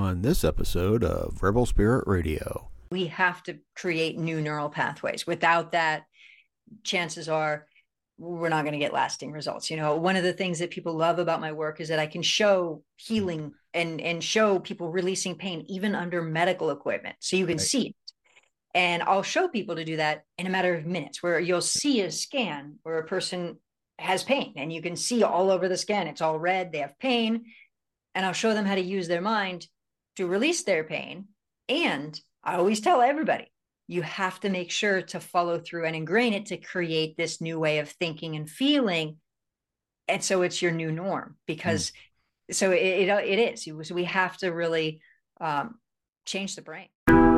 on this episode of Rebel Spirit Radio. We have to create new neural pathways. Without that, chances are we're not going to get lasting results. You know, one of the things that people love about my work is that I can show healing and show people releasing pain even under medical equipment. So you can see it. And I'll show people to do that in a matter of minutes, where you'll see a scan where a person has pain and you can see all over the scan, it's all red, they have pain. And I'll show them how to use their mind to release their pain. And I always tell everybody, you have to make sure to follow through and ingrain it to create this new way of thinking and feeling. And so it's your new norm, because so it is. So we have to really change the brain.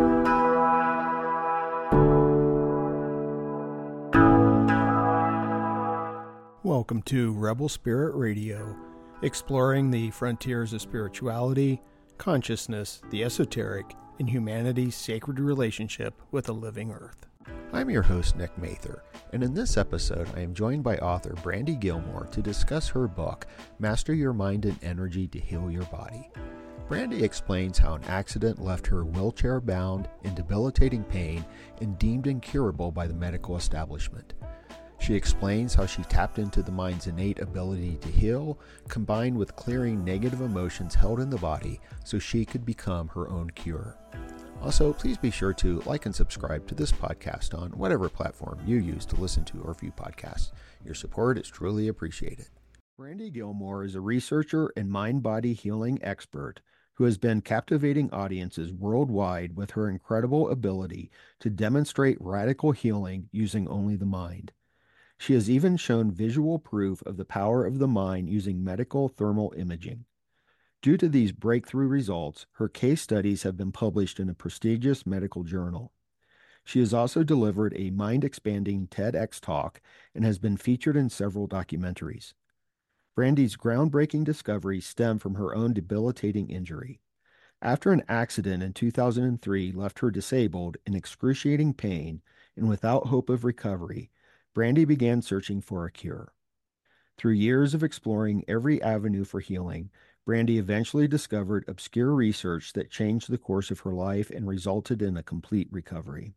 Welcome to Rebel Spirit Radio, exploring the frontiers of spirituality, consciousness, the esoteric, and humanity's sacred relationship with the living earth. I'm your host, Nick Mather, and in this episode, I am joined by author Brandy Gilmore to discuss her book, Master Your Mind and Energy to Heal Your Body. Brandy explains how an accident left her wheelchair-bound in debilitating pain and deemed incurable by the medical establishment. She explains how she tapped into the mind's innate ability to heal, combined with clearing negative emotions held in the body so she could become her own cure. Also, please be sure to like and subscribe to this podcast on whatever platform you use to listen to or view podcasts. Your support is truly appreciated. Brandy Gilmore is a researcher and mind-body healing expert who has been captivating audiences worldwide with her incredible ability to demonstrate radical healing using only the mind. She has even shown visual proof of the power of the mind using medical thermal imaging. Due to these breakthrough results, her case studies have been published in a prestigious medical journal. She has also delivered a mind-expanding TEDx talk and has been featured in several documentaries. Brandy's groundbreaking discoveries stem from her own debilitating injury. After an accident in 2003 left her disabled in excruciating pain and without hope of recovery, Brandy began searching for a cure. Through years of exploring every avenue for healing, Brandy eventually discovered obscure research that changed the course of her life and resulted in a complete recovery.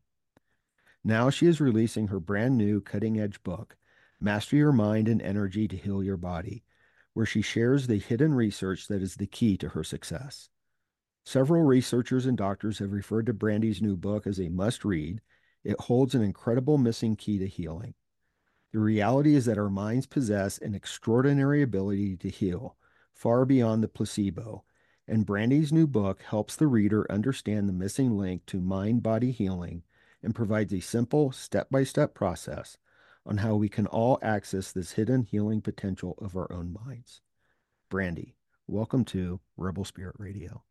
Now she is releasing her brand new cutting-edge book, Master Your Mind and Energy to Heal Your Body, where she shares the hidden research that is the key to her success. Several researchers and doctors have referred to Brandy's new book as a must-read. It holds an incredible missing key to healing. The reality is that our minds possess an extraordinary ability to heal, far beyond the placebo, and Brandy's new book helps the reader understand the missing link to mind-body healing and provides a simple, step-by-step process on how we can all access this hidden healing potential of our own minds. Brandy, welcome to Rebel Spirit Radio.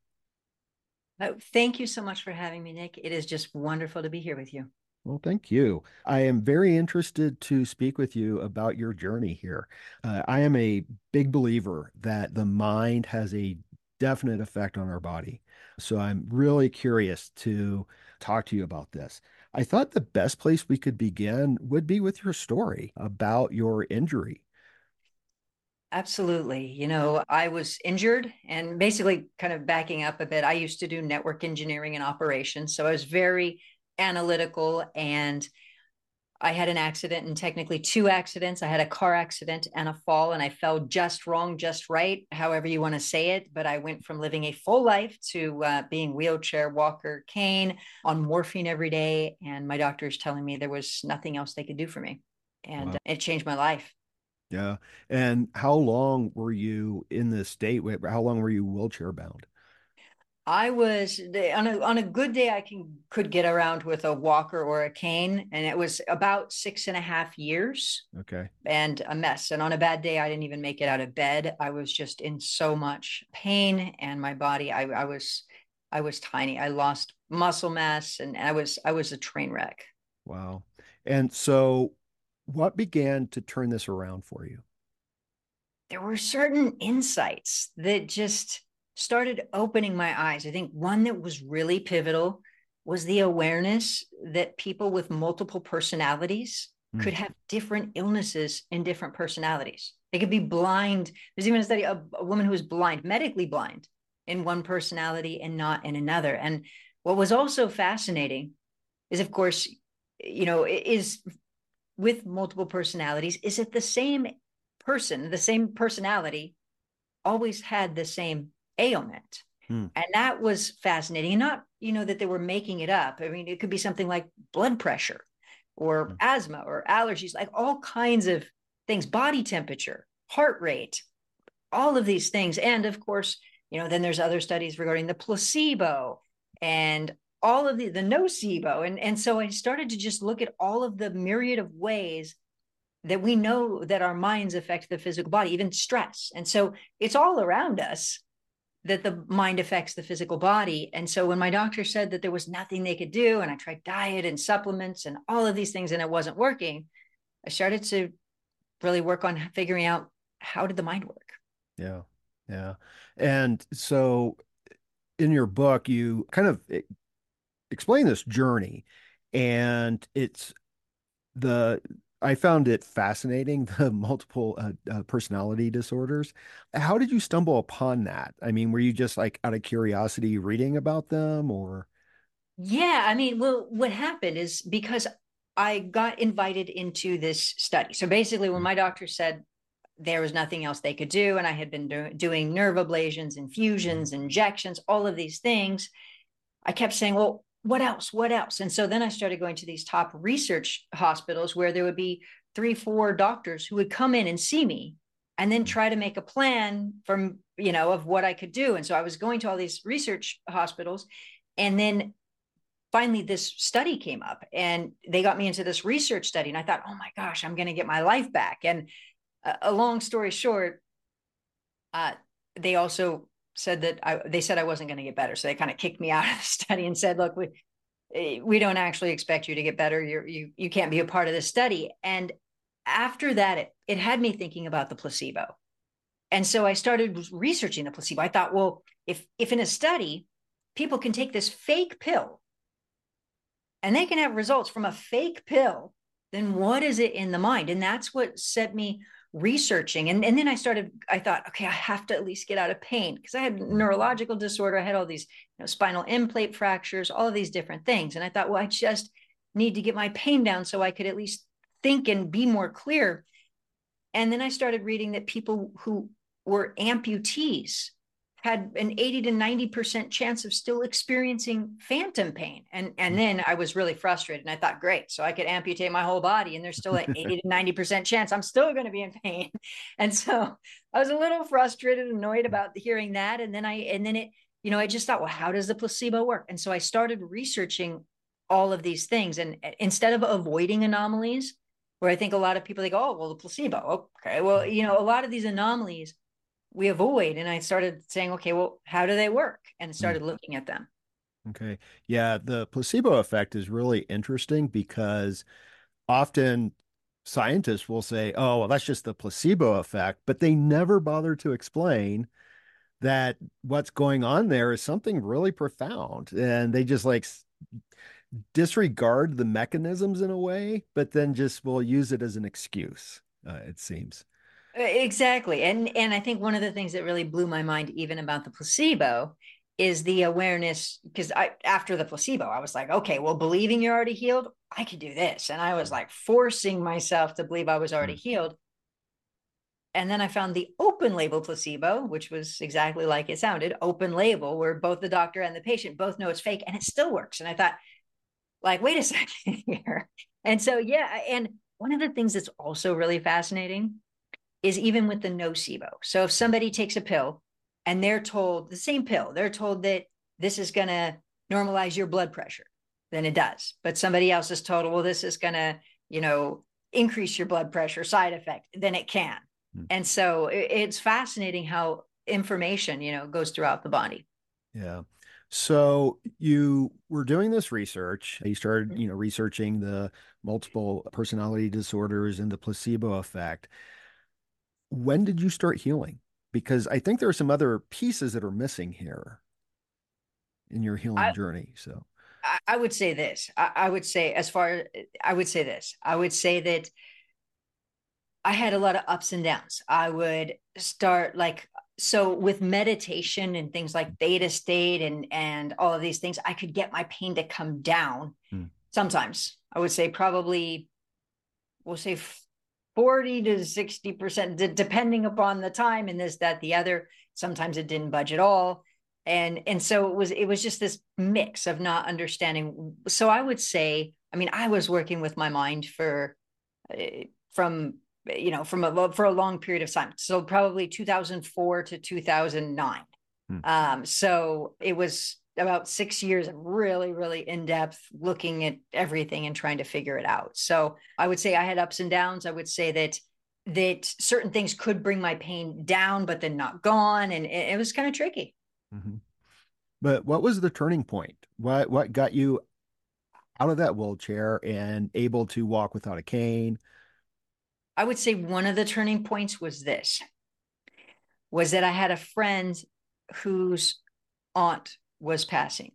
Thank you so much for having me, Nick. It is just wonderful to be here with you. Well, thank you. I am very interested to speak with you about your journey here. I am a big believer that the mind has a definite effect on our body. So I'm really curious to talk to you about this. I thought the best place we could begin would be with your story about your injury. Absolutely. You know, I was injured, and basically, kind of backing up a bit, I used to do network engineering and operations. So I was very analytical, and I had an accident, and technically two accidents. I had a car accident and a fall, and I fell just wrong, just right, however you want to say it. But I went from living a full life to being wheelchair, walker, cane, on morphine every day. And my doctors telling me there was nothing else they could do for me. And it changed my life. Yeah. And how long were you in this state? How long were you wheelchair bound? I was on a good day, I could get around with a walker or a cane, and it was about 6.5 years. Okay. And a mess. And on a bad day, I didn't even make it out of bed. I was just in so much pain, and my body, I was tiny. I lost muscle mass, and I was a train wreck. Wow. And so what began to turn this around for you? There were certain insights that just started opening my eyes. I think one that was really pivotal was the awareness that people with multiple personalities could have different illnesses and different personalities. They could be blind. There's even a study of a woman who was blind, medically blind, in one personality and not in another. And what was also fascinating is, of course, is with multiple personalities, is it the same person, the same personality always had the same ailment? And that was fascinating. And not, that they were making it up. I mean, it could be something like blood pressure or asthma or allergies, like all kinds of things, body temperature, heart rate, all of these things. And of course, then there's other studies regarding the placebo and all of the nocebo. And so I started to just look at all of the myriad of ways that we know that our minds affect the physical body, even stress. And so it's all around us that the mind affects the physical body. And so when my doctor said that there was nothing they could do, and I tried diet and supplements and all of these things, and it wasn't working, I started to really work on figuring out, how did the mind work? Yeah. Yeah. And so in your book, you kind of explain this journey, and I found it fascinating, the multiple personality disorders. How did you stumble upon that? I mean, were you just like out of curiosity reading about them, or? Yeah, I mean, well, what happened is, because I got invited into this study. So basically, when my doctor said there was nothing else they could do, and I had been doing nerve ablations, infusions, injections, all of these things, I kept saying, well, what else? What else? And so then I started going to these top research hospitals where there would be 3, 4 doctors who would come in and see me and then try to make a plan from, of what I could do. And so I was going to all these research hospitals, and then finally this study came up and they got me into this research study. And I thought, oh my gosh, I'm going to get my life back. And a long story short, they also said that they said I wasn't going to get better. So they kind of kicked me out of the study and said, look, we don't actually expect you to get better. You can't be a part of this study. And after that, it had me thinking about the placebo. And so I started researching the placebo. I thought, well, if in a study, people can take this fake pill and they can have results from a fake pill, then what is it in the mind? And that's what set me researching. And then I thought, okay, I have to at least get out of pain, because I had neurological disorder. I had all these spinal end plate fractures, all of these different things. And I thought, well, I just need to get my pain down so I could at least think and be more clear. And then I started reading that people who were amputees had an 80 to 90% chance of still experiencing phantom pain. And then I was really frustrated, and I thought, great, so I could amputate my whole body and there's still an 80 to 90% chance I'm still going to be in pain. And so I was a little frustrated, annoyed about hearing that. And then I just thought, well, how does the placebo work? And so I started researching all of these things. And instead of avoiding anomalies, where I think a lot of people, they go, oh, well, the placebo. Okay. Well, a lot of these anomalies we avoid. And I started saying, okay, well, how do they work? And started looking at them. Okay. Yeah, the placebo effect is really interesting because often scientists will say, oh, well, that's just the placebo effect, but they never bother to explain that what's going on there is something really profound. And they just like disregard the mechanisms in a way, but then just will use it as an excuse, it seems. Exactly. And I think one of the things that really blew my mind even about the placebo is the awareness, because after the placebo, I was like, okay, well, believing you're already healed, I could do this. And I was like forcing myself to believe I was already healed. And then I found the open label placebo, which was exactly like it sounded, open label, where both the doctor and the patient both know it's fake and it still works. And I thought, like, wait a second here. And so, yeah. And one of the things that's also really fascinating is even with the nocebo. So if somebody takes a pill and they're told the same pill, they're told that this is going to normalize your blood pressure, then it does. But somebody else is told, well, this is going to, increase your blood pressure, side effect, then it can. And so it's fascinating how information, goes throughout the body. Yeah. So you were doing this research. You started, researching the multiple personality disorders and the placebo effect. When did you start healing? Because I think there are some other pieces that are missing here in your healing journey. So I would say this. I would say this. I would say that I had a lot of ups and downs. I would start, like, So with meditation and things like theta state and all of these things, I could get my pain to come down. Sometimes I would say probably, we'll say 40 to 60%, depending upon the time and this, that, the other. Sometimes it didn't budge at all. And so it was just this mix of not understanding. So I would say, I mean, I was working with my mind from for a long period of time. So probably 2004 to 2009. So it was about 6 years of really, really in-depth looking at everything and trying to figure it out. So I would say I had ups and downs. I would say that certain things could bring my pain down, but then not gone. And it was kind of tricky. Mm-hmm. But what was the turning point? What got you out of that wheelchair and able to walk without a cane? I would say one of the turning points was that I had a friend whose aunt was passing.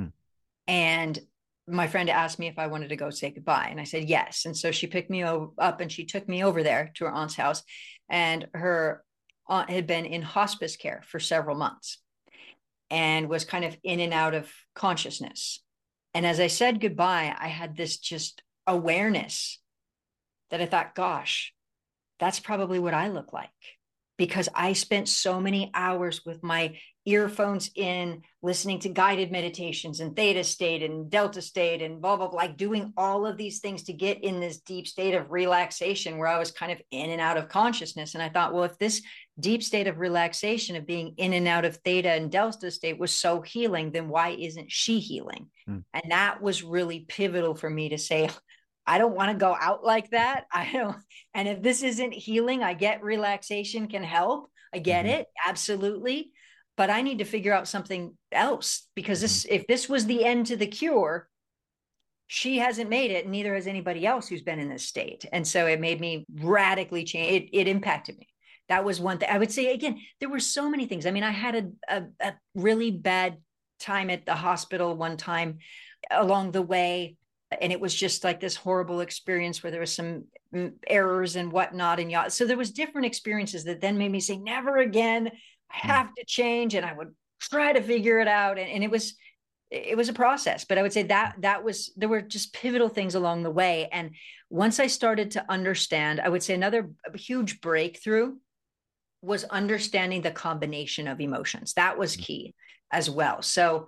And my friend asked me if I wanted to go say goodbye. And I said, yes. And so she picked me up and she took me over there to her aunt's house. And her aunt had been in hospice care for several months and was kind of in and out of consciousness. And as I said goodbye, I had this just awareness that I thought, gosh, that's probably what I look like, because I spent so many hours with my earphones in, listening to guided meditations and theta state and delta state and blah, blah, blah, like doing all of these things to get in this deep state of relaxation where I was kind of in and out of consciousness. And I thought, well, if this deep state of relaxation of being in and out of theta and delta state was so healing, then why isn't she healing? And that was really pivotal for me to say, I don't want to go out like that. I don't. And if this isn't healing, I get relaxation can help. I get it. Absolutely. But I need to figure out something else, because if this was the end to the cure, she hasn't made it, and neither has anybody else who's been in this state. And so it made me radically change. It impacted me. That was one thing. I would say, again, there were so many things. I mean, I had a really bad time at the hospital one time along the way. And it was just like this horrible experience where there was some errors and whatnot. And so there was different experiences that then made me say, never again. I have to change. And I would try to figure it out. And it was a process. But I would say there were just pivotal things along the way. And once I started to understand, I would say another huge breakthrough was understanding the combination of emotions. That was key as well. So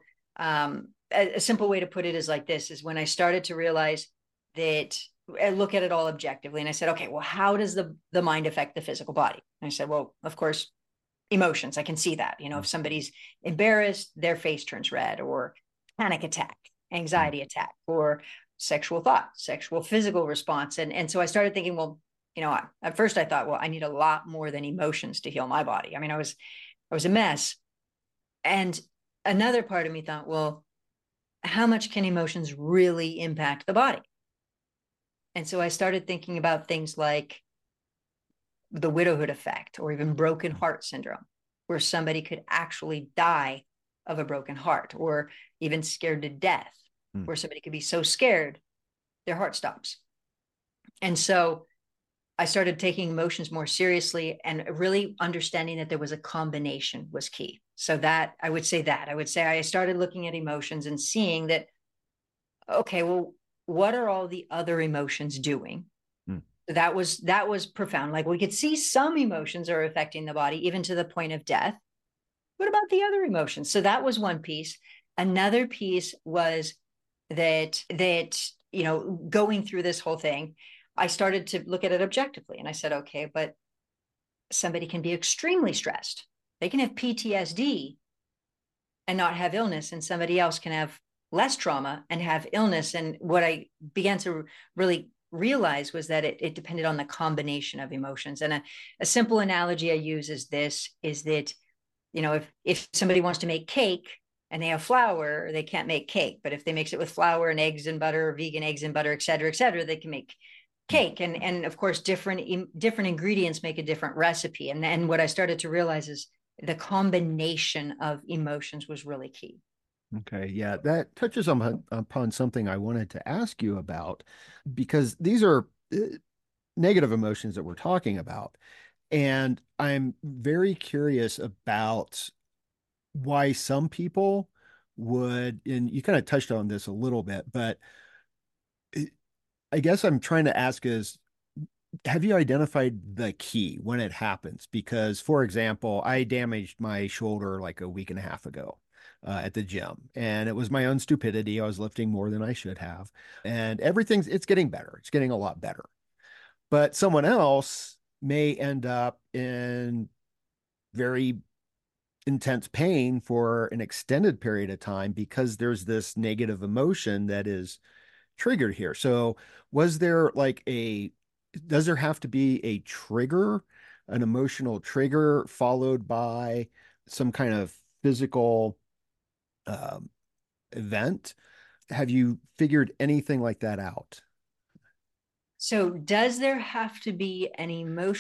a simple way to put it is like this, is when I started to realize that I look at it all objectively, and I said, okay, well, how does the mind affect the physical body? And I said, well, of course, emotions. I can see that, if somebody's embarrassed, their face turns red, or panic attack, anxiety attack, or sexual thought, sexual physical response. And so I started thinking, well, at first I thought, well, I need a lot more than emotions to heal my body. I mean, I was a mess. And another part of me thought, well, how much can emotions really impact the body? And so I started thinking about things like the widowhood effect, or even broken heart syndrome, where somebody could actually die of a broken heart, or even scared to death, where somebody could be so scared, their heart stops. And so I started taking emotions more seriously, and really understanding that there was a combination was key. So I would say I started looking at emotions and seeing that, okay, well, what are all the other emotions doing? That was profound. Like, we could see some emotions are affecting the body, even to the point of death. What about the other emotions? So that was one piece. Another piece was that going through this whole thing, I started to look at it objectively, and I said, okay, but somebody can be extremely stressed. They can have PTSD and not have illness, and somebody else can have less trauma and have illness. And what I began to really realize was that it depended on the combination of emotions. And a simple analogy I use is that, if somebody wants to make cake and they have flour, they can't make cake. But if they mix it with flour and eggs and butter, or vegan eggs and butter, et cetera, they can make cake. And of course, different ingredients make a different recipe. And what I started to realize is the combination of emotions was really key. Okay, yeah, that touches upon something I wanted to ask you about, because these are negative emotions that we're talking about. And I'm very curious about why some people would, and you kind of touched on this a little bit, but I guess I'm trying to ask is, have you identified the key when it happens? Because, for example, I damaged my shoulder like a week and a half ago at the gym, and it was my own stupidity. I was lifting more than I should have, and it's getting better. It's getting a lot better. But someone else may end up in very intense pain for an extended period of time because there's this negative emotion that is triggered here. So, was there like does there have to be a trigger, an emotional trigger followed by some kind of physical um, event? Have you figured anything like that out? So, does there have to be an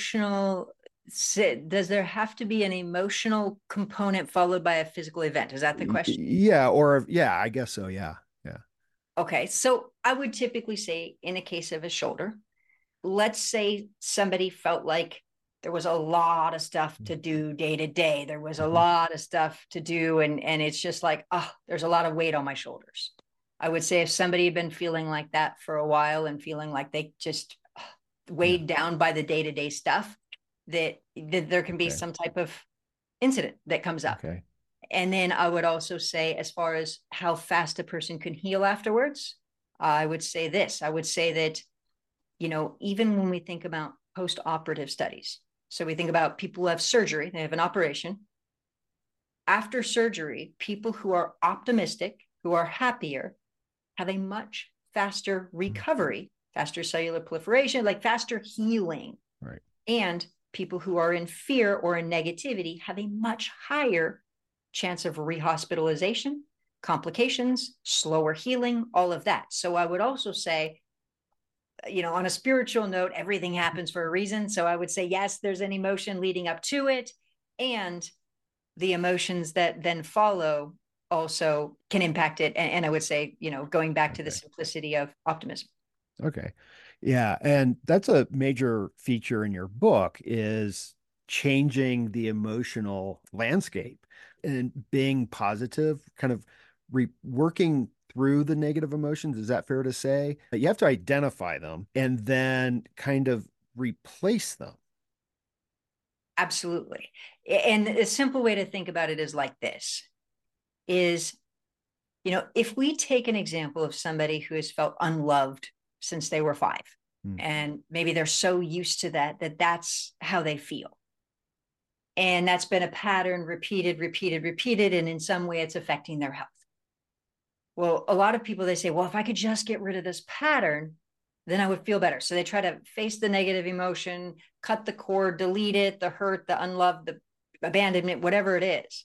does there have to be an emotional component followed by a physical event? Is that the question? Yeah, or yeah, I guess so. Yeah. Yeah. Okay, so I would typically say in a case of a shoulder, let's say somebody felt like there was a lot of stuff to do day to day. There was a Mhm. lot of stuff to do, and it's just like, oh, there's a lot of weight on my shoulders. I would say if somebody had been feeling like that for a while and feeling like they just Yeah. weighed down by the day to day stuff, that there can be Okay. some type of incident that comes up. Okay. And then I would also say, as far as how fast a person can heal afterwards, I would say this. I would say that, even when we think about post operative studies, so we think about people who have surgery, they have an operation. After surgery, people who are optimistic, who are happier, have a much faster Mm. recovery, faster cellular proliferation, like faster healing. Right. And people who are in fear or in negativity have a much higher chance of rehospitalization, complications, slower healing, all of that. So I would also say, on a spiritual note, everything happens for a reason. So I would say, yes, there's an emotion leading up to it. And the emotions that then follow also can impact it. And I would say, going back to the Okay. simplicity of optimism. Okay. Yeah, and that's a major feature in your book is changing the emotional landscape and being positive, kind of working through the negative emotions. Is that fair to say? You have to identify them and then kind of replace them. Absolutely. And a simple way to think about it is like this is, if we take an example of somebody who has felt unloved since they were 5, Mm. and maybe they're so used to that that's how they feel. And that's been a pattern repeated, repeated, repeated. And in some way, it's affecting their health. Well, a lot of people, they say, well, if I could just get rid of this pattern, then I would feel better. So they try to face the negative emotion, cut the cord, delete it, the hurt, the unloved, the abandonment, whatever it is.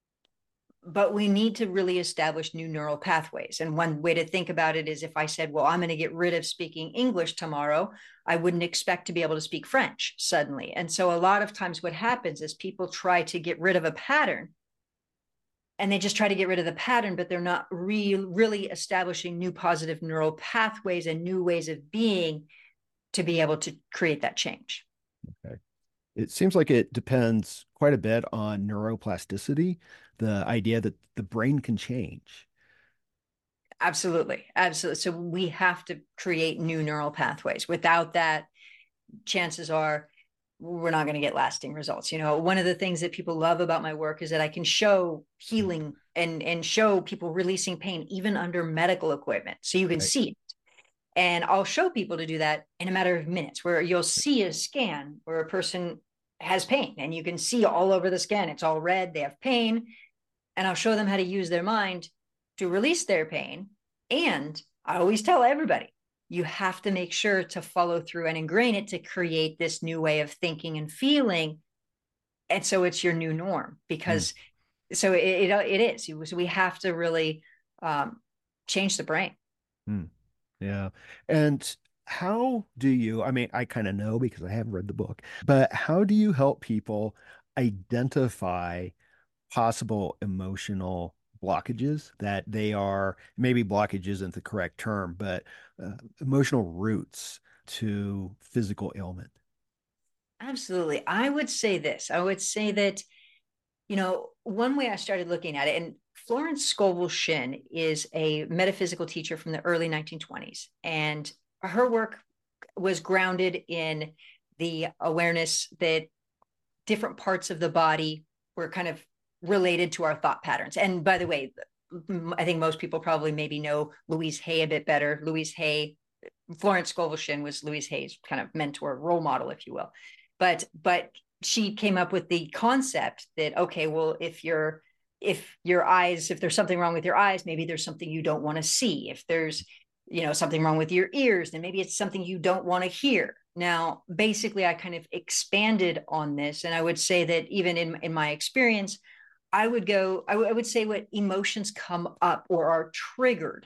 But we need to really establish new neural pathways. And one way to think about it is if I said, well, I'm going to get rid of speaking English tomorrow, I wouldn't expect to be able to speak French suddenly. And so a lot of times what happens is people try to get rid of a pattern and they just try to get rid of the pattern, but they're not really establishing new positive neural pathways and new ways of being to be able to create that change. Okay. It seems like it depends quite a bit on neuroplasticity, the idea that the brain can change. Absolutely. Absolutely. So we have to create new neural pathways. Without that, chances are we're not going to get lasting results. One of the things that people love about my work is that I can show healing and show people releasing pain even under medical equipment. So you can Right. see it. And I'll show people to do that in a matter of minutes, where you'll see a scan where a person has pain and you can see all over the scan, it's all red, they have pain. And I'll show them how to use their mind to release their pain. And I always tell everybody, you have to make sure to follow through and ingrain it to create this new way of thinking and feeling. And so it's your new norm Mm, because so it is. So we have to really change the brain. mm. Yeah. And how do you, I mean, I kind of know because I haven't read the book, but how do you help people identify possible emotional blockages that they are, maybe blockage isn't the correct term, but emotional roots to physical ailment? Absolutely. I would say this. I would say that, one way I started looking at it, and Florence Scovel Shinn is a metaphysical teacher from the early 1920s, and her work was grounded in the awareness that different parts of the body were kind of related to our thought patterns. And by the way, I think most people probably maybe know Louise Hay a bit better. Louise Hay, Florence Scovel Shinn was Louise Hay's kind of mentor, role model, if you will. But she came up with the concept that, okay, well, if your eyes, if there's something wrong with your eyes, maybe there's something you don't want to see. If there's, something wrong with your ears, then maybe it's something you don't want to hear. Now, basically, I kind of expanded on this, and I would say that even in my experience, I would say what emotions come up or are triggered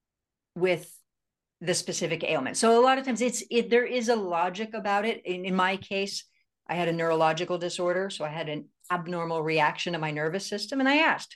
with the specific ailment. So a lot of times there is a logic about it. In my case, I had a neurological disorder. So I had an abnormal reaction to my nervous system. And I asked,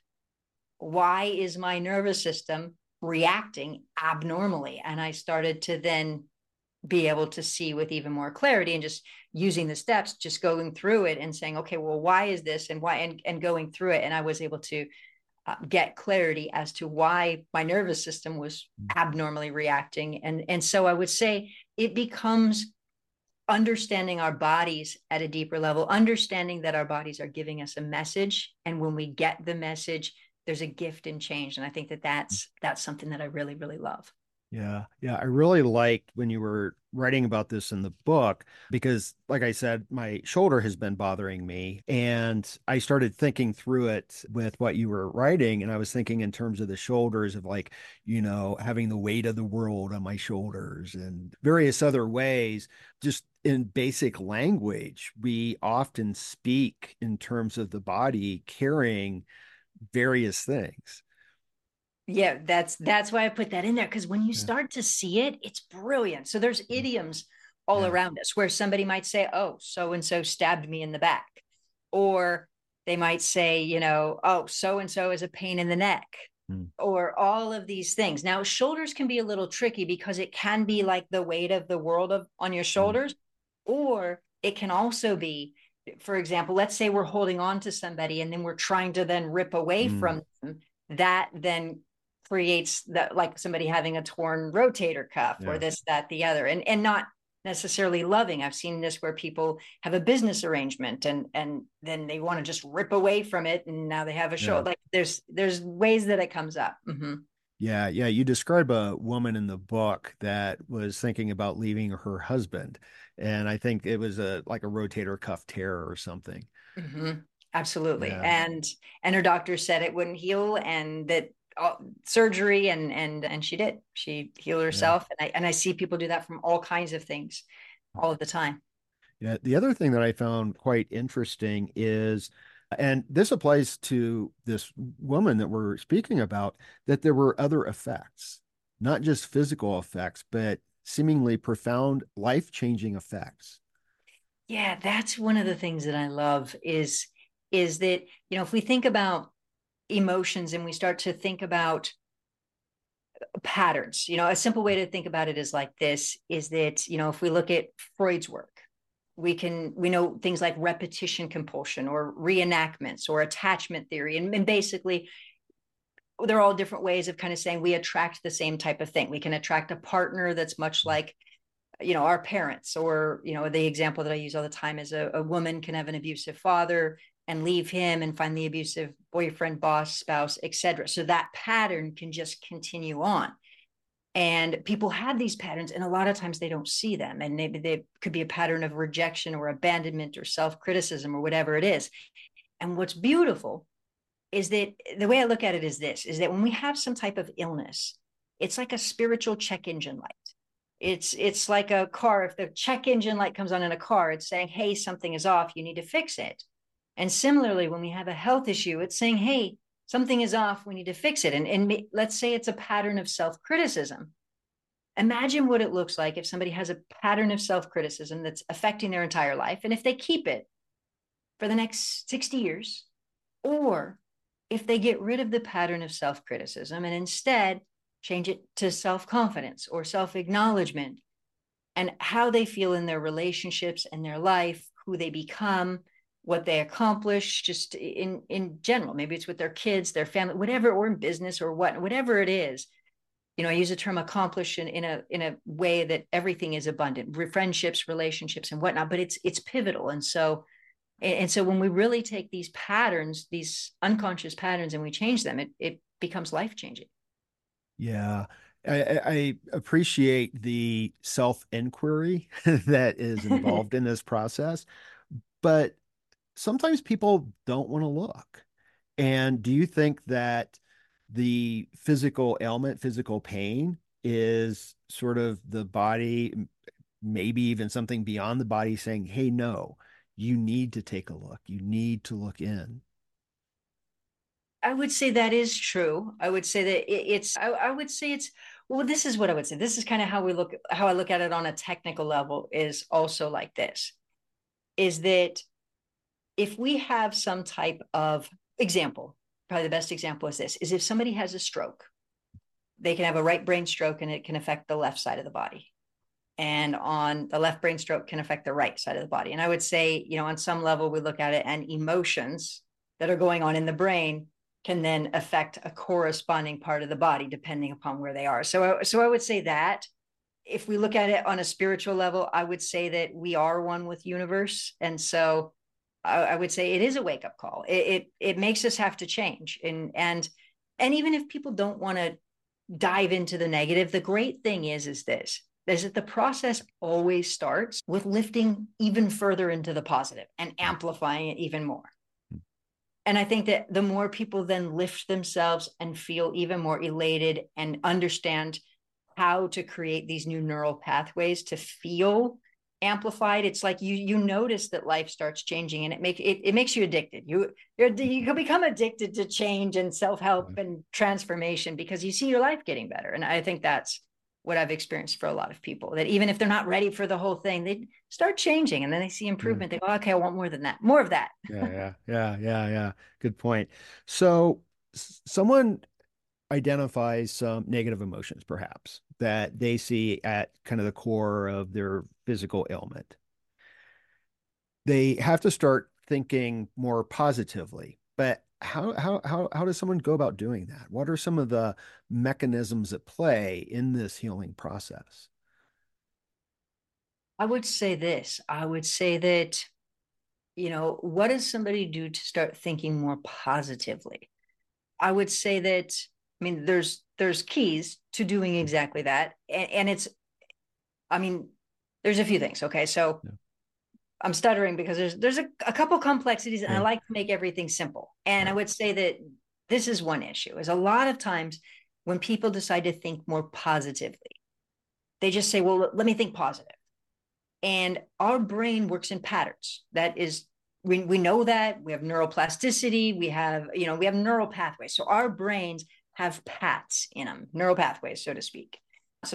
why is my nervous system reacting abnormally? And I started to then be able to see with even more clarity, and just using the steps, just going through it and saying, okay, well, why is this, and why, and going through it. And I was able to get clarity as to why my nervous system was abnormally reacting. And so I would say it becomes understanding our bodies at a deeper level, understanding that our bodies are giving us a message. And when we get the message, there's a gift in change. And I think that that's something that I really, really love. Yeah. Yeah. I really liked when you were writing about this in the book, because, like I said, my shoulder has been bothering me. And I started thinking through it with what you were writing. And I was thinking in terms of the shoulders of, like, having the weight of the world on my shoulders and various other ways. Just in basic language, we often speak in terms of the body carrying various things. Yeah, that's why I put that in there, because when you Yeah. start to see it, it's brilliant. So there's idioms all Yeah. around us where somebody might say, "Oh, so and so stabbed me in the back," or they might say, "Oh, so and so is a pain in the neck," Mm. or all of these things. Now, shoulders can be a little tricky because it can be like the weight of the world on your Mm. shoulders, or it can also be, for example, let's say we're holding on to somebody and then we're trying to then rip away Mm. from them. That then creates that, like somebody having a torn rotator cuff or Yeah. this, that, the other, and not necessarily loving. I've seen this where people have a business arrangement and then they want to just rip away from it, and now they have a show. Yeah. Like there's ways that it comes up. Mm-hmm. Yeah, yeah. You describe a woman in the book that was thinking about leaving her husband, and I think it was like a rotator cuff tear or something. Mm-hmm. Absolutely. Yeah, And her doctor said it wouldn't heal, and that surgery, and she did. She healed yeah, herself, and I see people do that from all kinds of things all of the time. yeah. The other thing that I found quite interesting is, and this applies to this woman that we're speaking about, that there were other effects, not just physical effects, but seemingly profound life-changing effects. Yeah, that's one of the things that I love is that, if we think about emotions and we start to think about patterns, a simple way to think about it is like this, is that, if we look at Freud's work, we know things like repetition compulsion or reenactments or attachment theory. And basically they're all different ways of kind of saying we attract the same type of thing. We can attract a partner that's much like, our parents, or, the example that I use all the time is a woman can have an abusive father and leave him and find the abusive boyfriend, boss, spouse, etc. So that pattern can just continue on. And people have these patterns, and a lot of times they don't see them. And maybe they could be a pattern of rejection or abandonment or self-criticism or whatever it is. And what's beautiful is that the way I look at it is this, is that when we have some type of illness, it's like a spiritual check engine light. It's like a car. If the check engine light comes on in a car, it's saying, hey, something is off, you need to fix it. And similarly, when we have a health issue, it's saying, hey, something is off, we need to fix it. And let's say it's a pattern of self-criticism. Imagine what it looks like if somebody has a pattern of self-criticism that's affecting their entire life. And if they keep it for the next 60 years, or if they get rid of the pattern of self-criticism and instead change it to self-confidence or self-acknowledgement, and how they feel in their relationships and their life, who they become, what they accomplish, just in general. Maybe it's with their kids, their family, whatever, or in business or whatever it is. I use the term accomplish in a way that everything is abundant, friendships, relationships, and whatnot, but it's pivotal. And so when we really take these patterns, these unconscious patterns, and we change them, it becomes life-changing. Yeah. I appreciate the self-inquiry that is involved in this process, but sometimes people don't want to look. And do you think that the physical ailment, physical pain is sort of the body, maybe even something beyond the body saying, hey, no, you need to take a look. You need to look in. I would say that is true. I would say that I would say it's, well, this is what I would say. This is kind of how I look at it on a technical level, is also like this, is that if we have some type of example, probably the best example is this, is if somebody has a stroke, they can have a right brain stroke and it can affect the left side of the body. And on the left brain stroke can affect the right side of the body. And I would say, on some level, we look at it, and emotions that are going on in the brain can then affect a corresponding part of the body, depending upon where they are. So I would say that if we look at it on a spiritual level, I would say that we are one with universe. And so I would say it is a wake-up call. It makes us have to change. And even if people don't want to dive into the negative, the great thing is that the process always starts with lifting even further into the positive and amplifying it even more. And I think that the more people then lift themselves and feel even more elated and understand how to create these new neural pathways to feel amplified, it's like you notice that life starts changing, and it makes you addicted. You can become addicted to change and self-help and transformation because you see your life getting better. And I think that's what I've experienced for a lot of people, that even if they're not ready for the whole thing, they start changing, and then they see improvement. They go, okay, I want more than that, more of that. Yeah. Good point. So someone identifies some negative emotions, perhaps, that they see at kind of the core of their physical ailment. They have to start thinking more positively. But how does someone go about doing that? What are some of the mechanisms at play in this healing process? I would say this. I would say that, what does somebody do to start thinking more positively? I would say that, I mean, there's keys to doing exactly that. And it's, I mean, there's a few things. Okay. So Yeah. I'm stuttering because there's a couple complexities, and I Yeah. like to make everything simple. And I would say that this is one issue, is a lot of times when people decide to think more positively, they just say, well, let me think positive. And our brain works in patterns. That is, we know that we have neuroplasticity, we have neural pathways. So our brains have paths in them, neural pathways, so to speak. So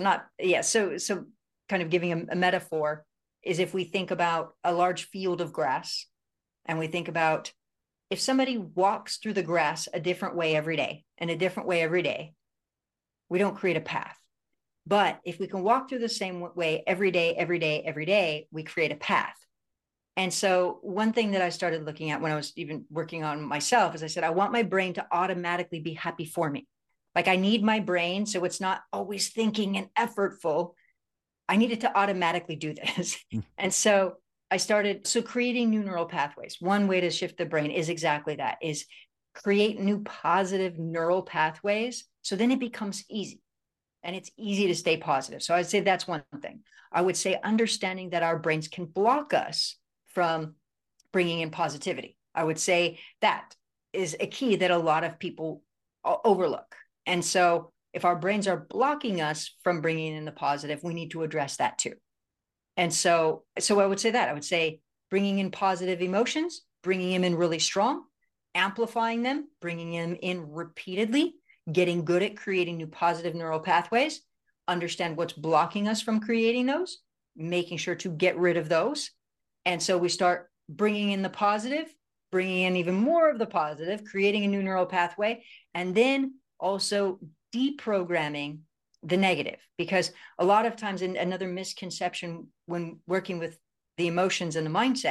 kind of giving a metaphor is, if we think about a large field of grass, and we think about, if somebody walks through the grass a different way every day and a different way every day, we don't create a path. But if we can walk through the same way every day, we create a path. And so one thing that I started looking at when I was even working on myself is, I said, I want my brain to automatically be happy for me. Like, I need my brain, so it's not always thinking and effortful. I need it to automatically do this. And so creating new neural pathways. One way to shift the brain is exactly that, is create new positive neural pathways. So then it becomes easy, and it's easy to stay positive. So I'd say that's one thing. I would say understanding that our brains can block us from bringing in positivity. I would say that is a key that a lot of people overlook. And so if our brains are blocking us from bringing in the positive, we need to address that too. And so I would say that. I would say bringing in positive emotions, bringing them in really strong, amplifying them, bringing them in repeatedly, getting good at creating new positive neural pathways, understand what's blocking us from creating those, making sure to get rid of those. And so we start bringing in the positive, bringing in even more of the positive, creating a new neural pathway, and then also deprogramming the negative. Because a lot of times, another misconception when working with the emotions and the mindset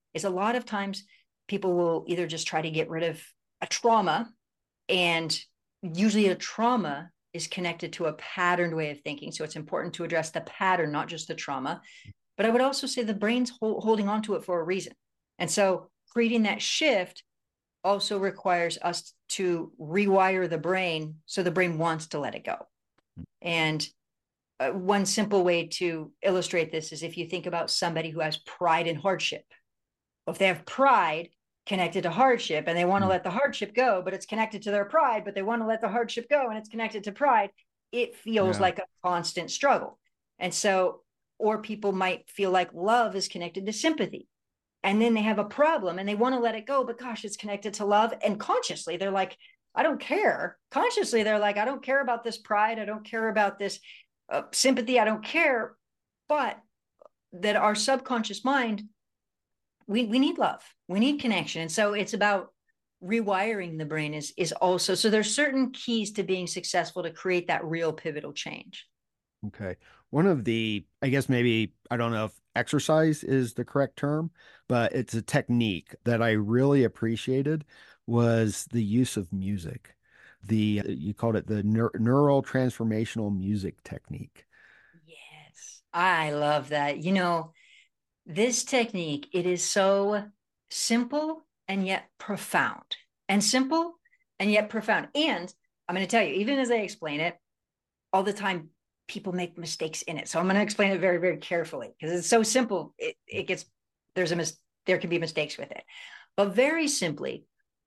is a lot of times people will either just try to get rid of a trauma, and usually a trauma is connected to a patterned way of thinking. So it's important to address the pattern, not just the trauma. But I would also say the brain's holding on to it for a reason. And so creating that shift also requires us to rewire the brain so the brain wants to let it go. And one simple way to illustrate this is if you think about somebody who has pride in hardship. Well, if they have pride connected to hardship and they want to let the hardship go, but it's connected to their pride, but they want to let the hardship go and it's connected to pride, it feels like a constant struggle. And so, or people might feel like love is connected to sympathy. And then they have a problem and they want to let it go, but gosh, it's connected to love. And consciously, they're like, I don't care. Consciously, they're like, I don't care about this pride. I don't care about this sympathy. I don't care. But that our subconscious mind, we need love. We need connection. And so it's about rewiring the brain is also, so there's certain keys to being successful to create that real pivotal change. Okay. One of the, I guess maybe, I don't know if exercise is the correct term, but it's a technique that I really appreciated was the use of music. You called it the neural transformational music technique. Yes, I love that. This technique, it is so simple and yet profound, and simple and yet profound. And I'm going to tell you, even as I explain it, all the time people make mistakes in it. So I'm going to explain it very, very carefully because it's so simple. There can be mistakes with it, but very simply,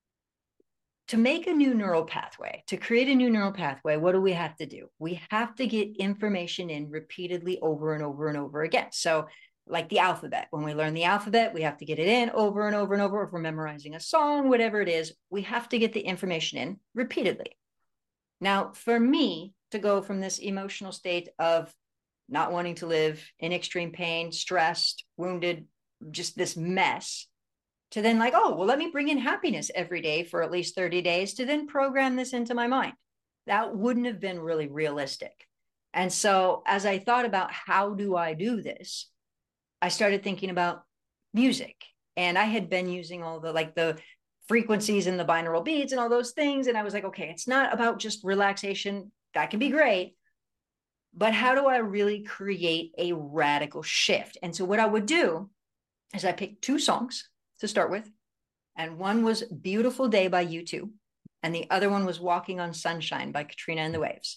to make a new neural pathway, to create a new neural pathway, what do we have to do? We have to get information in repeatedly over and over and over again. So like the alphabet, when we learn the alphabet, we have to get it in over and over and over. If we're memorizing a song, whatever it is, we have to get the information in repeatedly. Now, for me to go from this emotional state of not wanting to live, in extreme pain, stressed, wounded, just this mess, to then like, oh, well, let me bring in happiness every day for at least 30 days to then program this into my mind. That wouldn't have been really realistic. And so as I thought about how do I do this, I started thinking about music. And I had been using all the frequencies and the binaural beats and all those things. And I was like, okay, it's not about just relaxation. That can be great. But how do I really create a radical shift? And so what I would do is I picked 2 songs to start with. And one was Beautiful Day by U2. And the other one was Walking on Sunshine by Katrina and the Waves.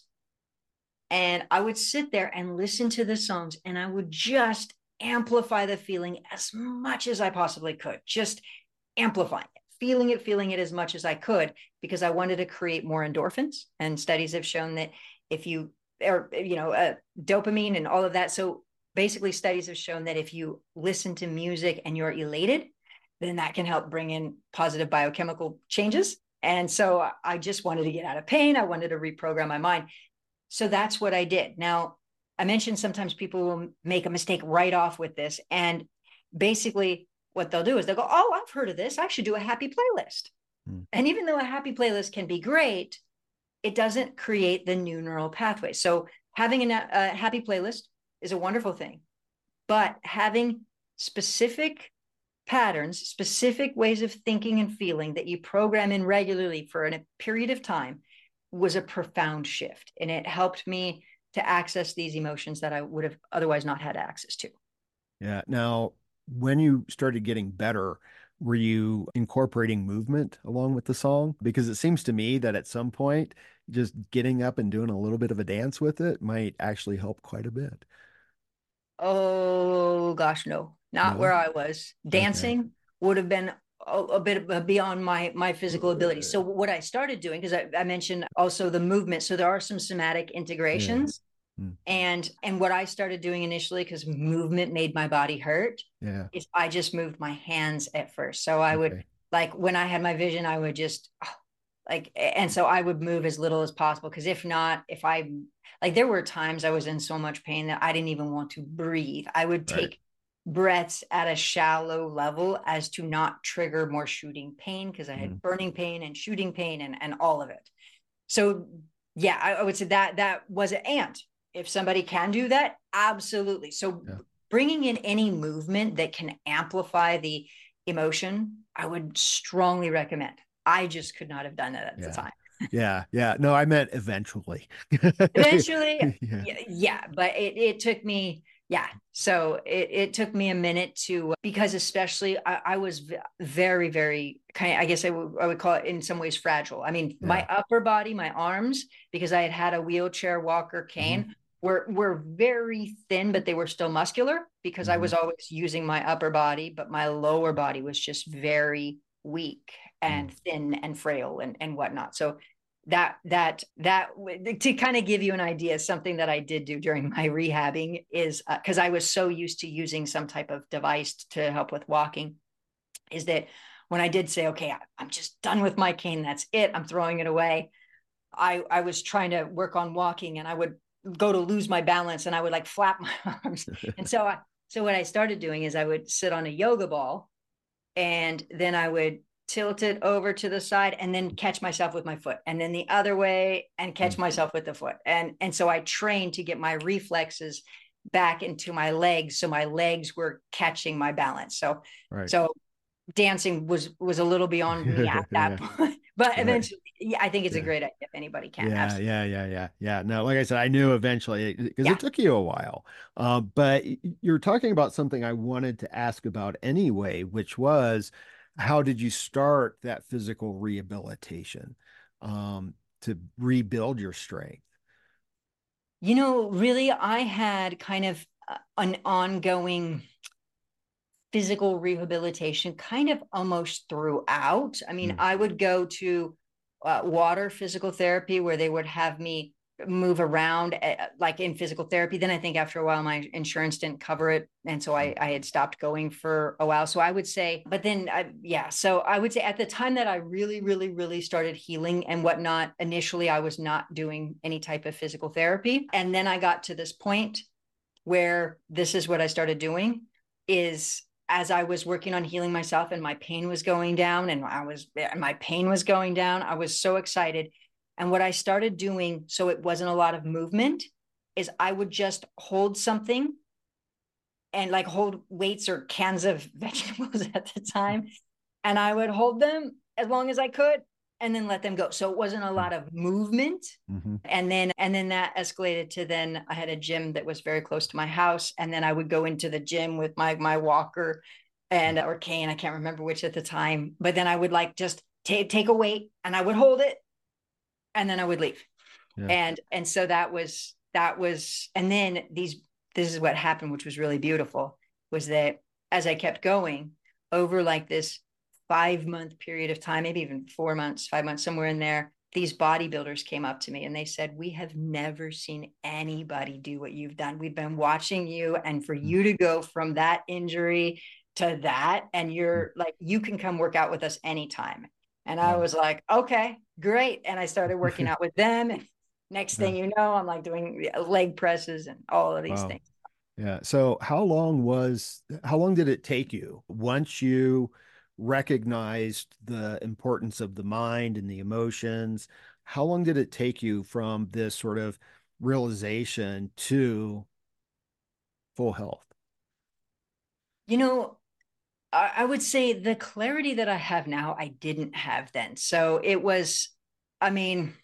And I would sit there and listen to the songs and I would just amplify the feeling as much as I possibly could, just amplifying it, feeling it as much as I could, because I wanted to create more endorphins. And studies have shown that if you, dopamine and all of that. So basically studies have shown that if you listen to music and you're elated, then that can help bring in positive biochemical changes. And so I just wanted to get out of pain. I wanted to reprogram my mind. So that's what I did. Now, I mentioned sometimes people will make a mistake right off with this. And basically what they'll do is they'll go, oh, I've heard of this. I should do a happy playlist. And even though a happy playlist can be great, it doesn't create the new neural pathway. So having a happy playlist is a wonderful thing, but having specific patterns, specific ways of thinking and feeling that you program in regularly for a period of time was a profound shift. And it helped me to access these emotions that I would have otherwise not had access to. Yeah. Now, when you started getting better, were you incorporating movement along with the song? Because it seems to me that at some point, just getting up and doing a little bit of a dance with it might actually help quite a bit. Oh gosh, no, not No? where I was. Dancing Okay. would have been a bit beyond my physical ability. So what I started doing, because I mentioned also the movement. So there are some somatic Yeah. integrations. And what I started doing initially, because movement made my body hurt, Yeah. is I just moved my hands at first. So I would, Okay. like, when I had my vision, I would just and so I would move as little as possible. Because if not, if I, like, there were times I was in so much pain that I didn't even want to breathe. I would Right. take breaths at a shallow level as to not trigger more shooting pain, because I had burning pain and shooting pain and all of it. So yeah, I would say that was it. And if somebody can do that, absolutely. So bringing in any movement that can amplify the emotion, I would strongly recommend. I just could not have done that at the Yeah. time. Yeah. Yeah. No, I meant eventually. Eventually, Yeah. yeah, but it took me, yeah. So it took me a minute to, because especially I was very, very kind of, I guess I would call it in some ways fragile. I mean, my Yeah. upper body, my arms, because I had a wheelchair, walker, Hmm. cane, were very thin, but they were still muscular because I Hmm. was always using my upper body, but my lower body was just very weak and thin and frail and whatnot. So that to kind of give you an idea, something that I did do during my rehabbing is because I was so used to using some type of device to help with walking, is that when I did say, okay, I'm just done with my cane, that's it, I'm throwing it away, I was trying to work on walking and I would go to lose my balance and I would like flap my arms. And so what I started doing is I would sit on a yoga ball and then I would tilt it over to the side and then catch myself with my foot, and then the other way and catch myself with the foot. And so I trained to get my reflexes back into my legs, so my legs were catching my balance. Right. So dancing was a little beyond me at that Yeah. point, but Right. eventually, yeah, I think it's a Yeah. great idea if anybody can. Yeah, Absolutely. yeah, yeah, yeah, yeah. No, like I said, I knew eventually because Yeah. it took you a while. But you're talking about something I wanted to ask about anyway, which was how did you start that physical rehabilitation to rebuild your strength? Really, I had kind of an ongoing physical rehabilitation kind of almost throughout. I mean, Mm, I would go to water physical therapy where they would have me move around like in physical therapy. Then I think after a while, my insurance didn't cover it. And so mm, I had stopped going for a while. So I would say, but then, yeah. So I would say at the time that I really, really, really started healing and whatnot, initially I was not doing any type of physical therapy. And then I got to this point where this is what I started doing is as I was working on healing myself and my pain was going down and my pain was going down, I was so excited. And what I started doing, so it wasn't a lot of movement, is I would just hold something and like hold weights or cans of vegetables at the time. And I would hold them as long as I could and then let them go. So it wasn't a mm, lot of movement. mm-hmm. And then that escalated to, then I had a gym that was very close to my house. And then I would go into the gym with my walker and or cane, I can't remember which at the time. But then I would like just take a weight and I would hold it and then I would leave. Yeah. And so that was and then this is what happened, which was really beautiful, was that as I kept going over like this 5 month period of time, maybe even 4 months, 5 months, somewhere in there, these bodybuilders came up to me and they said, we have never seen anybody do what you've done. We've been watching you, and for Mm, you to go from that injury to that, and mm. you're like, you can come work out with us anytime. And I Wow. was like, okay, great. And I started working out with them. And next Yeah. thing you know, I'm like doing leg presses and all of these Wow. things. Yeah. So how long did it take you once you recognized the importance of the mind and the emotions? How long did it take you from this sort of realization to full health? I would say the clarity that I have now, I didn't have then. So it was, I mean,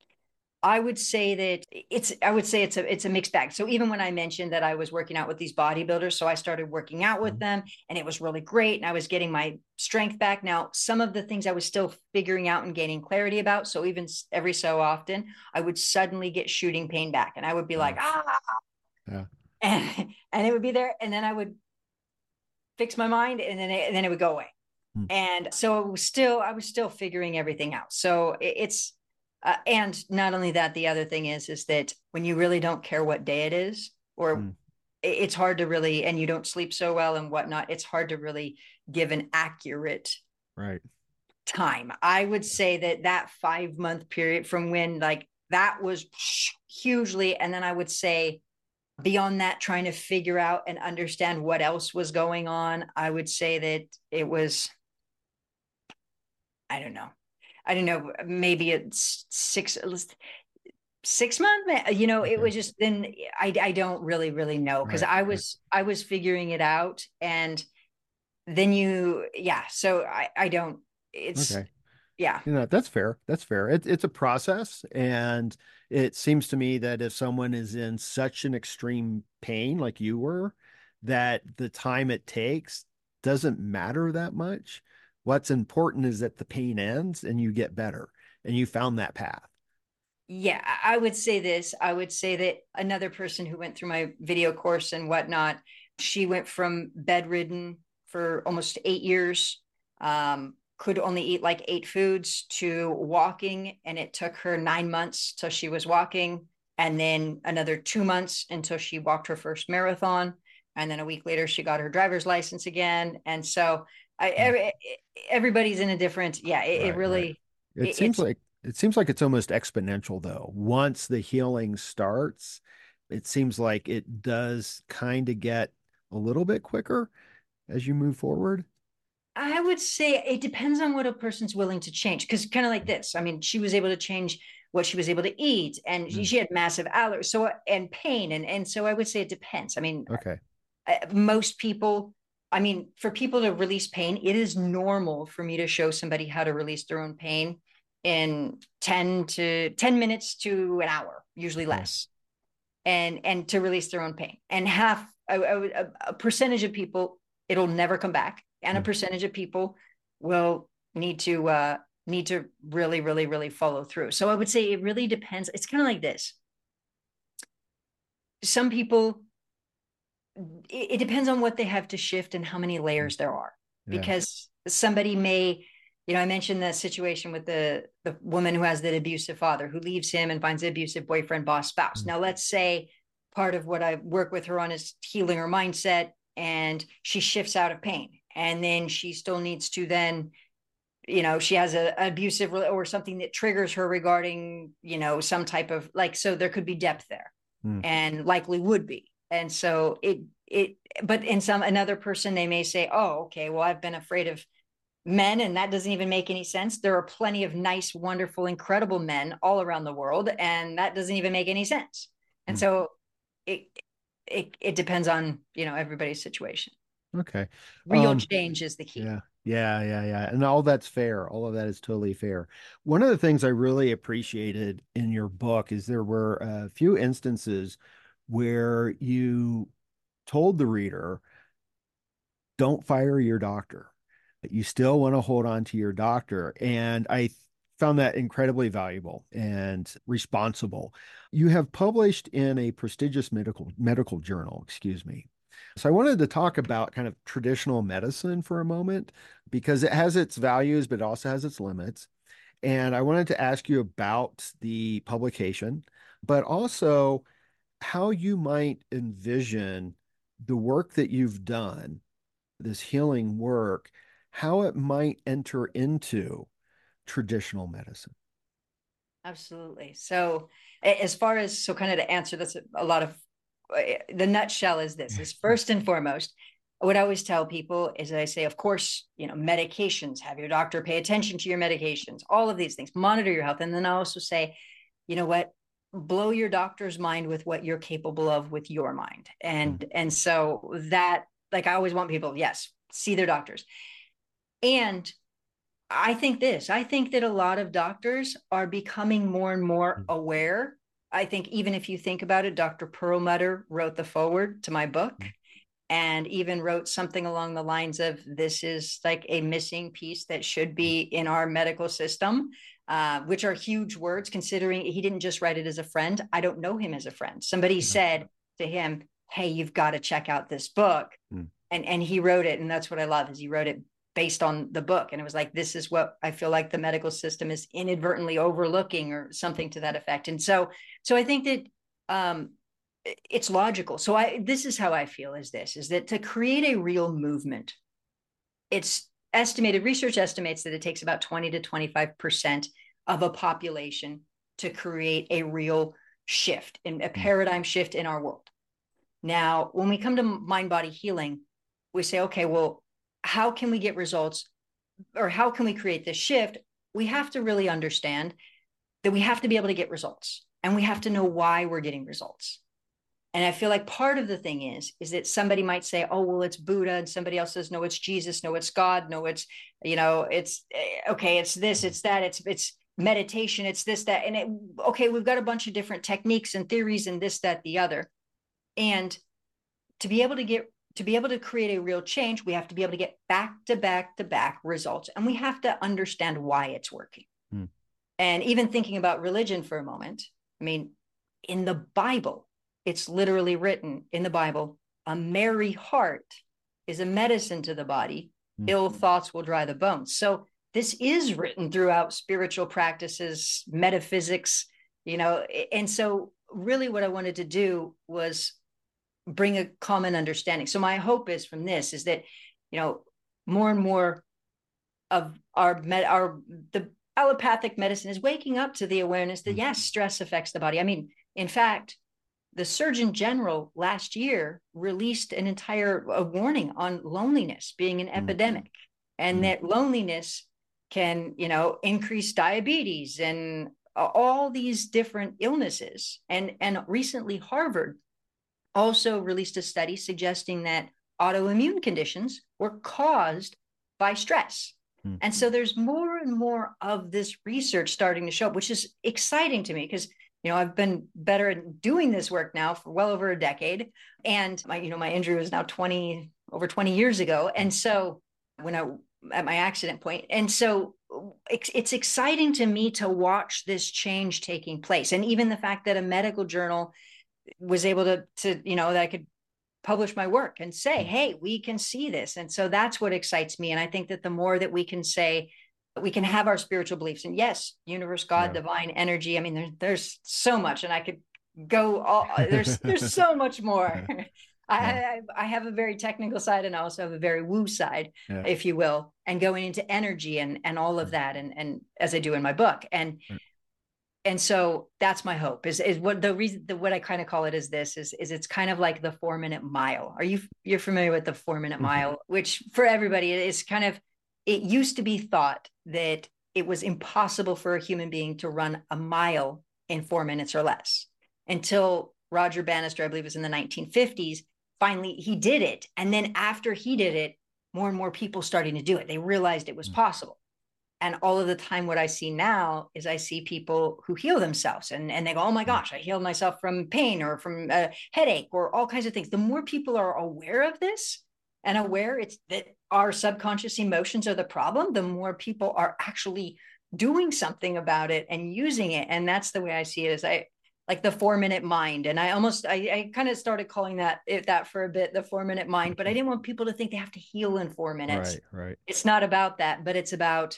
I would say it's a mixed bag. So even when I mentioned that I was working out with these bodybuilders, so I started working out with Mhm. them and it was really great and I was getting my strength back. Now, some of the things I was still figuring out and gaining clarity about. So even every so often, I would suddenly get shooting pain back and I would be like, Yeah. Yeah. and it would be there. And then I would fix my mind and then it would go away. Mm, And so I was still figuring everything out. So it's and not only that, the other thing is that when you really don't care what day it is, or mm. it's hard to really, and you don't sleep so well and whatnot, it's hard to really give an accurate Right. time. I would say that 5 month period from when like that was hugely, and then I would say beyond that, trying to figure out and understand what else was going on, I would say that it was, I don't know. I don't know, maybe it's 6 months. It Okay. was just then I don't really, really know because Right. I Right. was I was figuring it out. And then yeah. So I don't, it's, Okay. yeah. That's fair. That's fair. It's a process. And it seems to me that if someone is in such an extreme pain like you were, that the time it takes doesn't matter that much. What's important is that the pain ends and you get better and you found that path. Yeah, I would say this. I would say that another person who went through my video course and whatnot, she went from bedridden for almost 8 years, could only eat like 8 foods, to walking, and it took her 9 months till she was walking, and then another 2 months until she walked her first marathon, and then a week later she got her driver's license again. And so Mm. everybody's in a different, yeah. It Right, right. really, It seems it's. like it seems like it's almost exponential though. Once the healing starts, it seems like it does kind of get a little bit quicker as you move forward. I would say it depends on what a person's willing to change. Because kind of like this, I mean, she was able to change what she was able to eat, and Mm. she had massive allergies, so, and pain, and so I would say it depends. I mean, Okay. most people, I mean, for people to release pain, it is normal for me to show somebody how to release their own pain in 10 minutes to an hour, usually Okay. less, and to release their own pain. And a percentage of people, it'll never come back, and a Mm. percentage of people will need to really, really, really follow through. So I would say it really depends. It's kind of like this. Some people, it depends on what they have to shift and how many Mm. layers there are. Yeah. Because somebody may, I mentioned the situation with the woman who has that abusive father, who leaves him and finds an abusive boyfriend, boss, spouse. Mm. Now, let's say part of what I work with her on is healing her mindset, and she shifts out of pain. And then she still needs to then, she has a abusive or something that triggers her regarding, some type of, like, so there could be depth there, Mm. and likely would be. And so but in another person, they may say, oh, okay, well, I've been afraid of men, and that doesn't even make any sense. There are plenty of nice, wonderful, incredible men all around the world, and that doesn't even make any sense. And Mm. so it it depends on, everybody's situation. Okay. Real Um, change is the key. yeah, yeah. And all that's fair. All of that is totally fair. One of the things I really appreciated in your book is there were a few instances where you told the reader, don't fire your doctor. You still want to hold on to your doctor. And I found that incredibly valuable and responsible. You have published in a prestigious medical journal, excuse me. So I wanted to talk about kind of traditional medicine for a moment because it has its values, but it also has its limits. And I wanted to ask you about the publication, but also how you might envision the work that you've done, this healing work, how it might enter into traditional medicine. Absolutely. So, as far as, so kind of to answer this, a lot of, the nutshell is this: is first and foremost, what I always tell people is, I say, of course, medications, have your doctor pay attention to your medications, all of these things, monitor your health. And then I also say, you know what, blow your doctor's mind with what you're capable of with your mind. Mm. And so that, like, I always want people, yes, see their doctors. And I think that a lot of doctors are becoming more and more Mm. aware. I think even if you think about it, Dr. Perlmutter wrote the foreword to my book, and even wrote something along the lines of, this is like a missing piece that should be in our medical system, which are huge words considering he didn't just write it as a friend. I don't know him as a friend. Somebody Yeah. said to him, hey, you've got to check out this book. Mm. And he wrote it. And that's what I love, is he wrote it based on the book. And it was like, this is what I feel like the medical system is inadvertently overlooking, or something to that effect. And so I think that, it's logical. So this is how I feel, is that to create a real movement, it's estimated, research estimates that it takes about 20 to 25% of a population to create a real shift, in a Mm. paradigm shift in our world. Now, when we come to mind body healing, we say, okay, well, how can we get results, or how can we create this shift? We have to really understand that we have to be able to get results, and we have to know why we're getting results. And I feel like part of the thing is that somebody might say, oh, well, it's Buddha. And somebody else says, no, it's Jesus. No, it's God. No, it's, it's okay. It's this, it's that, it's meditation. It's this, that. And okay, we've got a bunch of different techniques and theories and this, that, the other. And to be able to create a real change, we have to be able to get back to back to back results. And we have to understand why it's working. Hmm. And even thinking about religion for a moment, I mean, in the Bible, it's literally written in the Bible, a merry heart is a medicine to the body. Mm-hmm. Ill thoughts will dry the bones. So this is written throughout spiritual practices, metaphysics, and so really what I wanted to do was bring a common understanding. So my hope is from this is that, more and more of the allopathic medicine is waking up to the awareness that yes, stress affects the body. I mean, in fact, the Surgeon General last year released an entire warning on loneliness being an epidemic, and that loneliness can, increase diabetes and all these different illnesses. And recently Harvard also released a study suggesting that autoimmune conditions were caused by stress. Mm-hmm. And so there's more and more of this research starting to show up, which is exciting to me because I've been better at doing this work now for well over a decade. And my injury was now over 20 years ago. And so when at my accident point. And so it's exciting to me to watch this change taking place. And even the fact that a medical journal was able to that I could publish my work and say, hey, we can see this. And so that's what excites me. And I think that the more that we can say, we can have our spiritual beliefs, and yes, universe, God, divine energy. I mean, there's so much, and I could go there's so much more. I have a very technical side, and I also have a very woo side, if you will, and going into energy and all of that. And as I do in my book. And so that's my hope is what the reason that what I kind of call it is this is it's kind of like the 4-minute mile. You're familiar with the 4-minute mile, which for everybody is kind of, it used to be thought that it was impossible for a human being to run a mile in 4 minutes or less until Roger Bannister, I believe it was in the 1950s, finally he did it. And then after he did it, more and more people starting to do it. They realized it was possible. And all of the time, what I see now is I see people who heal themselves and they go, oh my gosh, I healed myself from pain or from a headache or all kinds of things. The more people are aware of this and aware it's that our subconscious emotions are the problem, the more people are actually doing something about it and using it. And that's the way I see it, is I like the 4-minute mind. And I kind of started calling that for a bit, the 4-minute mind, but I didn't want people to think they have to heal in 4 minutes. Right. It's not about that, but it's about,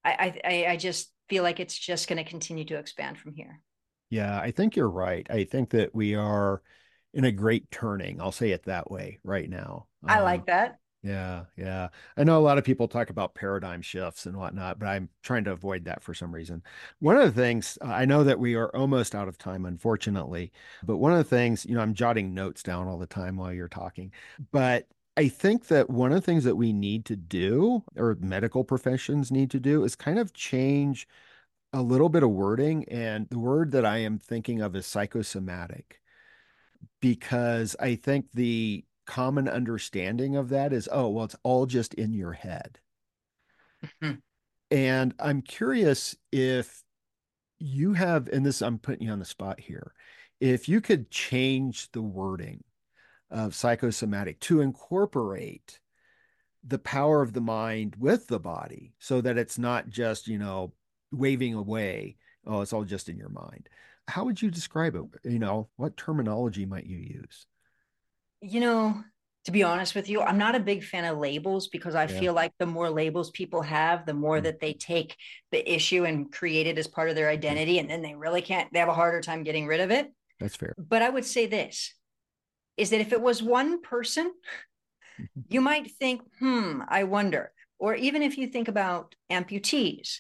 I just feel like it's just going to continue to expand from here. Yeah, I think you're right. I think that we are in a great turning. I'll say it that way right now. I like that. Yeah. I know a lot of people talk about paradigm shifts and whatnot, but I'm trying to avoid that for some reason. One of the things, I know that we are almost out of time, unfortunately, but one of the things, I'm jotting notes down all the time while you're talking, but I think that one of the things that we need to do, or medical professions need to do, is kind of change a little bit of wording. And the word that I am thinking of is psychosomatic, because I think the common understanding of that is, oh, well, it's all just in your head. Mm-hmm. And I'm curious if you have, and this, I'm putting you on the spot here, if you could change the wording of psychosomatic to incorporate the power of the mind with the body so that it's not just, waving away, oh, it's all just in your mind. How would you describe it? What terminology might you use? To be honest with you, I'm not a big fan of labels, because I feel like the more labels people have, the more that they take the issue and create it as part of their identity. And then they have a harder time getting rid of it. That's fair. But I would say this, is that if it was one person, you might think, I wonder. Or even if you think about amputees,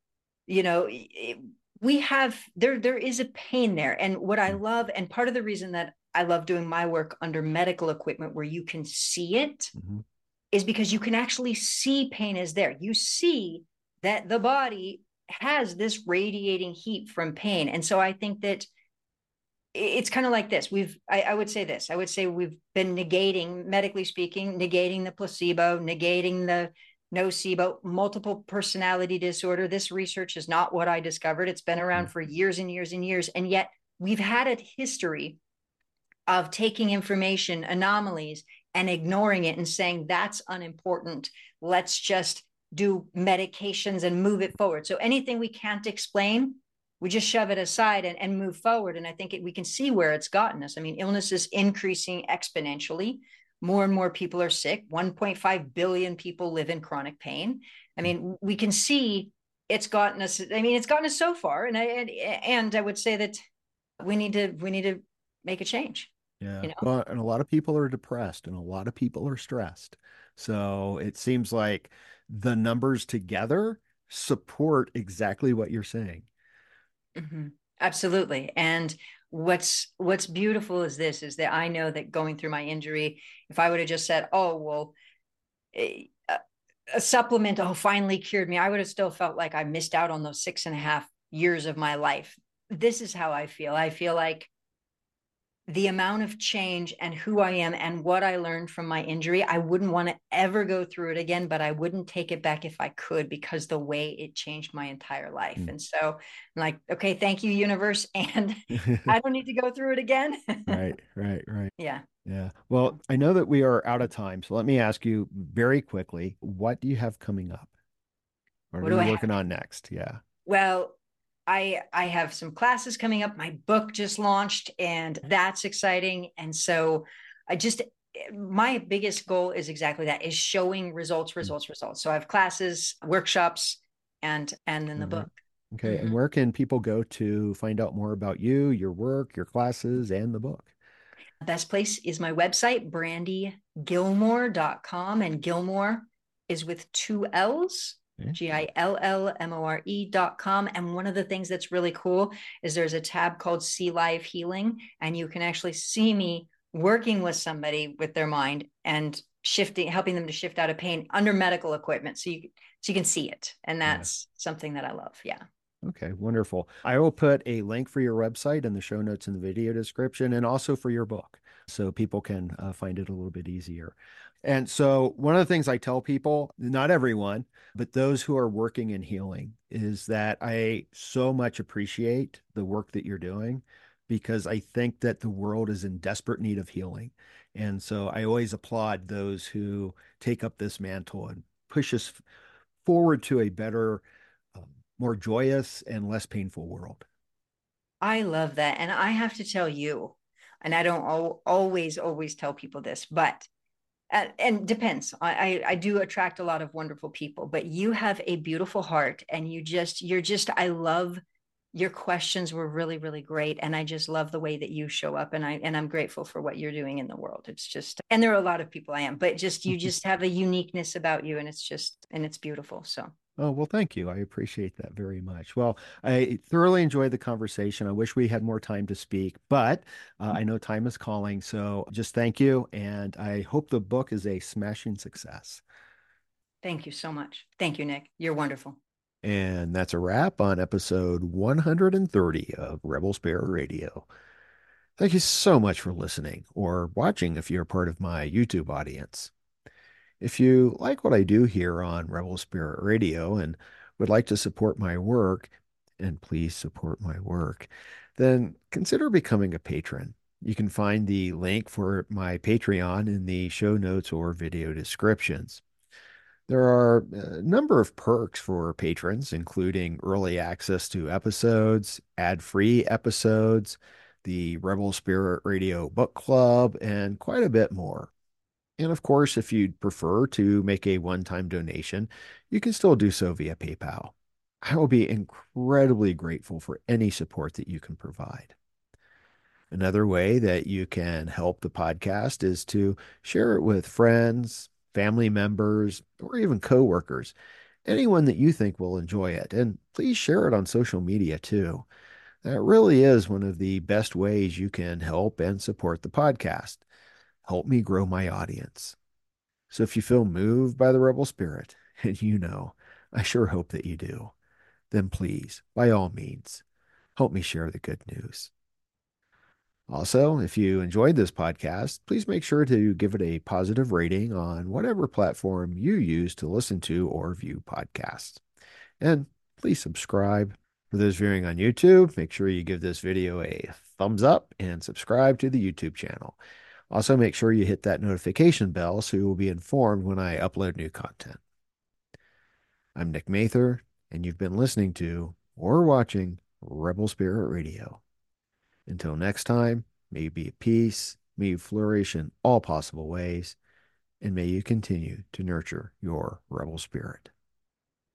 there is a pain there. And what I love, and part of the reason that I love doing my work under medical equipment where you can see it, is because you can actually see pain is there. You see that the body has this radiating heat from pain. And so I think that it's kind of like this. I would say this. I would say we've been negating, medically speaking, negating the placebo, negating the nocebo, multiple personality disorder. This research is not what I discovered. It's been around for years and years and years. And yet we've had a history of taking information, anomalies, and ignoring it and saying that's unimportant. Let's just do medications and move it forward. So anything we can't explain, we just shove it aside and move forward. And I think we can see where it's gotten us. I mean, illness is increasing exponentially. More and more people are sick. 1.5 billion people live in chronic pain. I mean, we can see it's gotten us. I mean, it's gotten us so far. And I would say that we need to make a change. Yeah. You know, Well, and a lot of people are depressed and a lot of people are stressed. So it seems like the numbers together support exactly what you're saying. mm-hmm. Absolutely. And what's beautiful is this is that I know that going through my injury, if I would have just said, "Oh, well, a, a supplement, oh, finally cured me," I would have still felt like I missed out on those 6.5 years of my life. This is how I feel. I feel like the amount of change and who I am and what I learned from my injury, I wouldn't want to ever go through it again, but I wouldn't take it back if I could because the way it changed my entire life. Mm. And so I'm like, okay, thank you, universe. And I don't need to go through it again. Right, right, right. Yeah. Yeah. Well, I know that we are out of time, so let me ask you very quickly, what do you have coming up? What What are do you I have? working on next? Yeah. Well, I have some classes coming up. My book just launched, and that's exciting. And so I just my biggest goal is exactly that: is showing results, Mm. results, results. So I have classes, workshops, and then All the right. book. Okay. And Mhm. where can people go to find out more about you, your work, your classes, and the book? Best place is my website, brandygilmore.com. And Gilmore is with two L's. Okay. GILLMORE.com. And one of the things that's really cool is there's a tab called See Live Healing, and you can actually see me working with somebody with their mind and shifting, helping them to shift out of pain under medical equipment. So you can see it. And Yeah. that's something that I love. Yeah. Okay, wonderful. I will put a link for your website in the show notes in the video description and also for your book so people can find it a little bit easier. And so, one of the things I tell people, not everyone, but those who are working in healing, is that I so much appreciate the work that you're doing because I think that the world is in desperate need of healing. And so, I always applaud those who take up this mantle and push us forward to a better um, more joyous and less painful world. I love that. And I have to tell you, and I don't always tell people this, but and depends. I do attract a lot of wonderful people, but you have a beautiful heart, and you're just I love your questions were really really great, and I just love the way that you show up, and I'm grateful for what you're doing in the world. It's just, and there are a lot of people I am, but just you just have a uniqueness about you, and it's beautiful. So Oh, well, thank you. I appreciate that very much. Well, I thoroughly enjoyed the conversation. I wish we had more time to speak, but I know time is calling. So just thank you. And I hope the book is a smashing success. thank you so much. Thank you, Nick. You're wonderful. And that's a wrap on episode 130 of Rebel Spirit Radio. Thank you so much for listening or watching if you're part of my YouTube audience. If you like what I do here on Rebel Spirit Radio and would like to support my work, and please support my work, then consider becoming a patron. You can find the link for my Patreon in the show notes or video descriptions. There are a number of perks for patrons, including early access to episodes, ad-free episodes, the Rebel Spirit Radio Book Club, and quite a bit more. And of course, if you'd prefer to make a one-time donation, you can still do so via PayPal. I will be incredibly grateful for any support that you can provide. Another way that you can help the podcast is to share it with friends, family members, or even coworkers, anyone that you think will enjoy it. And please share it on social media too. That really is one of the best ways you can help and support the podcast. Help me grow my audience. So if you feel moved by the rebel spirit, and I sure hope that you do, then please, by all means, help me share the good news. Also, if you enjoyed this podcast, please make sure to give it a positive rating on whatever platform you use to listen to or view podcasts. And please subscribe. For those viewing on YouTube, make sure you give this video a thumbs up and subscribe to the YouTube channel. Also, make sure you hit that notification bell so you will be informed when I upload new content. I'm Nick Mather, and you've been listening to or watching Rebel Spirit Radio. Until next time, may you be at peace, may you flourish in all possible ways, and may you continue to nurture your rebel spirit.